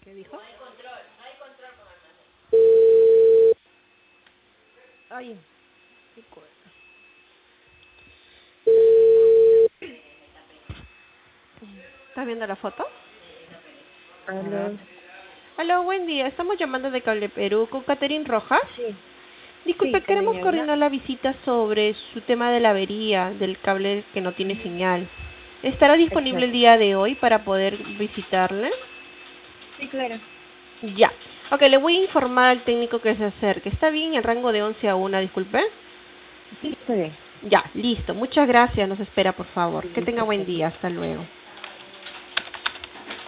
¿Qué dijo? Ay, qué cosa. ¿Estás viendo la foto? A ver. Aló. Aló, buen día. Estamos llamando de Cable Perú con Catherine Rojas. Sí, Disculpe, sí, con queremos ella habla. coordinar la visita sobre su tema de la avería del cable que no tiene señal. ¿Estará disponible el Exacto. día de hoy para poder visitarle? Sí, claro. Ya. Ok, le voy a informar al técnico que se acerque. ¿Está bien el rango de 11 a 1, disculpe? Sí, está bien. Ya, listo. Muchas gracias. Nos espera, por favor. Que tenga Listo, buen pues. día. Hasta luego.